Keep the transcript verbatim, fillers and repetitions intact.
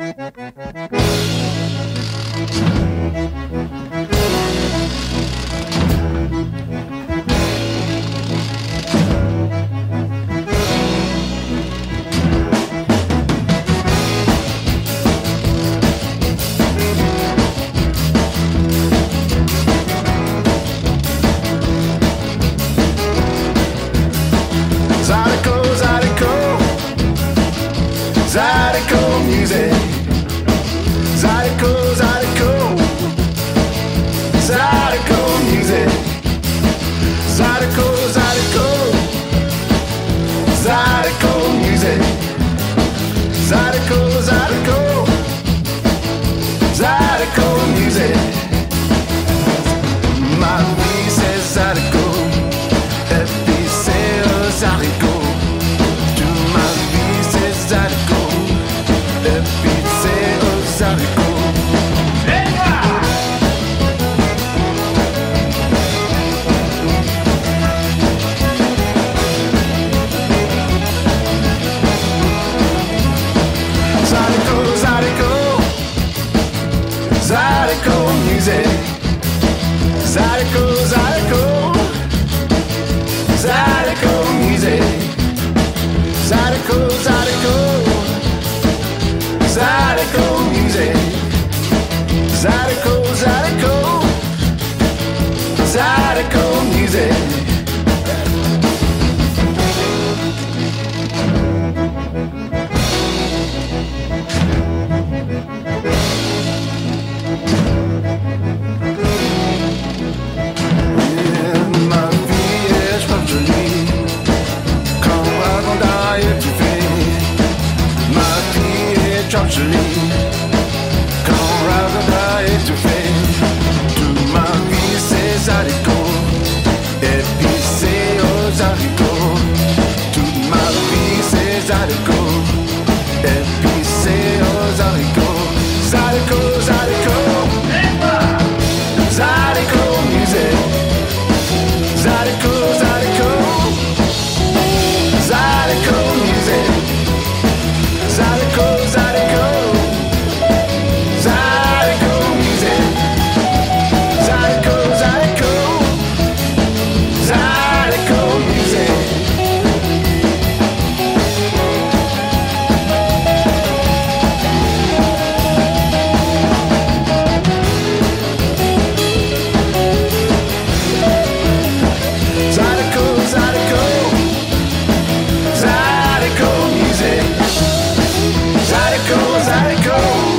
Zydeco music, Zydeco, Zydeco, Zydeco music, Zydeco, Zydeco, Zydeco music, Zydeco, Zydeco, Zydeco music. Ma vie c'est Zydeco, et puis c'est Zydeco. Toute ma vie c'est Zydeco. Le beat c'est Zydeco. Hey, Zydeco, Zydeco, Zydeco music. Zydeco, Zydeco, Zydeco music. Zydeco, Zydeco, Zydeco music, Zydeco, Zydeco, Zydeco music. Yeah, ma vie est pas jolie, quand avant d'ailleurs tu fais, ma vie est trop jolie. Quand Ravana est étouffé, toute ma vie c'est Zydeco, et puis c'est oh Zydeco. Toute ma vie c'est Zydeco, et puis c'est oh Zydeco. Zydeco, Zydeco, Zydeco music, Zydeco, Zydeco, Zydeco music, Zydeco, Zydeco. Zydeco music, Zydeco, Zydeco, Zydeco music. Zydeco, Zydeco, Zydeco music, Zydeco, Zydeco.